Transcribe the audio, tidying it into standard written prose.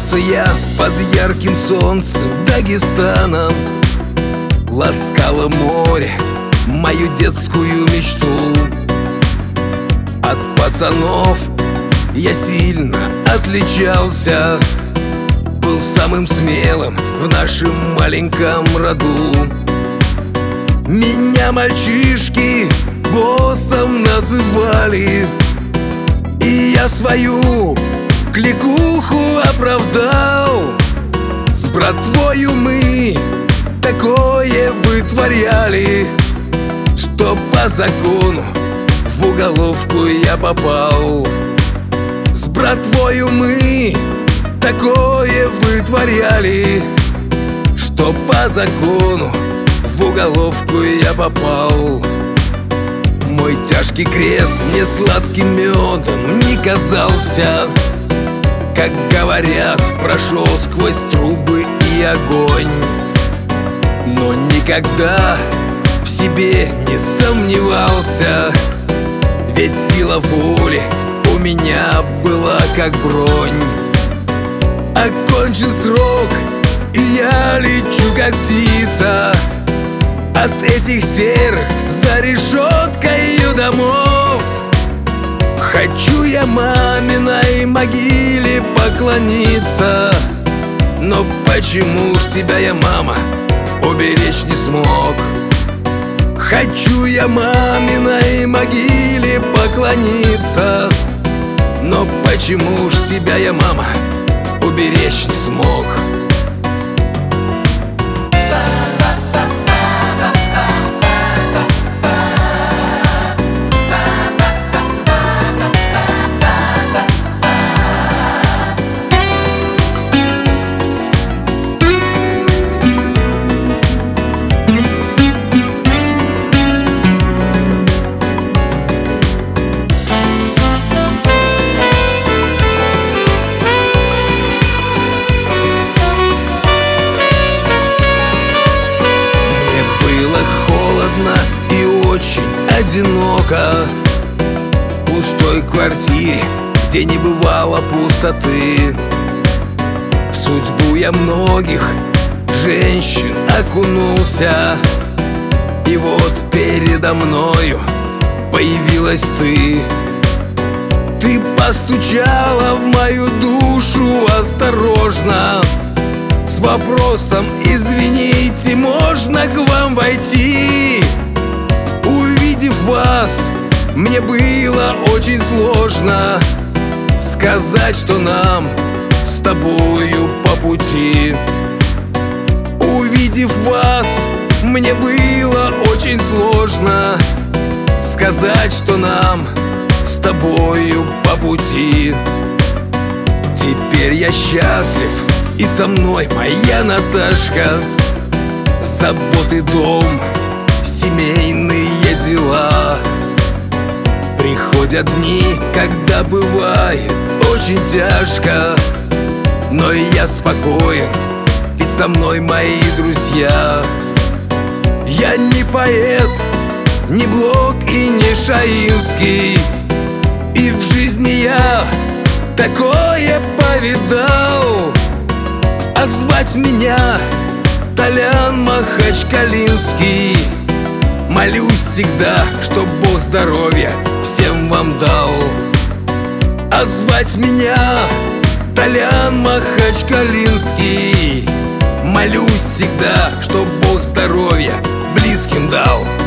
Проснулся я под ярким солнцем Дагестана. Ласкало море мою детскую мечту. От пацанов я сильно отличался, был самым смелым в нашем маленьком роду. Меня мальчишки боссом называли, и я свою кликуху оправдал. С братвою мы такое вытворяли, что по закону в уголовку я попал. С братвою мы такое вытворяли, что по закону в уголовку я попал. Мой тяжкий крест мне сладким медом не казался, как говорят, прошел сквозь трубы и огонь. Но никогда в себе не сомневался, ведь сила воли у меня была как бронь. Окончен срок, и я лечу как птица от этих серых за решеткою домов. Хочу я маминой могиле поклониться, но почему ж тебя я, мама, уберечь не смог? Хочу я маминой могиле поклониться, но почему ж тебя я, мама, уберечь не смог? И очень одиноко в пустой квартире, где не бывало пустоты. В судьбу я многих женщин окунулся, и вот передо мною появилась ты. Ты постучала в мою душу осторожно, с вопросом: извините, можно к вам войти? Увидев вас, мне было очень сложно сказать, что нам с тобою по пути. Увидев вас, мне было очень сложно сказать, что нам с тобою по пути. Теперь я счастлив, и со мной моя Наташка. Заботы, дом, семейные дела. Приходят дни, когда бывает очень тяжко, но я спокоен, ведь со мной мои друзья. Я не поэт, не Блок и не Шаинский, и в жизни я такое повидал. А звать меня Толян Махачкалинский. Молюсь всегда, чтоб Бог здоровья всем вам дал. А звать меня Толян Махачкалинский. Молюсь всегда, чтоб Бог здоровья близким дал.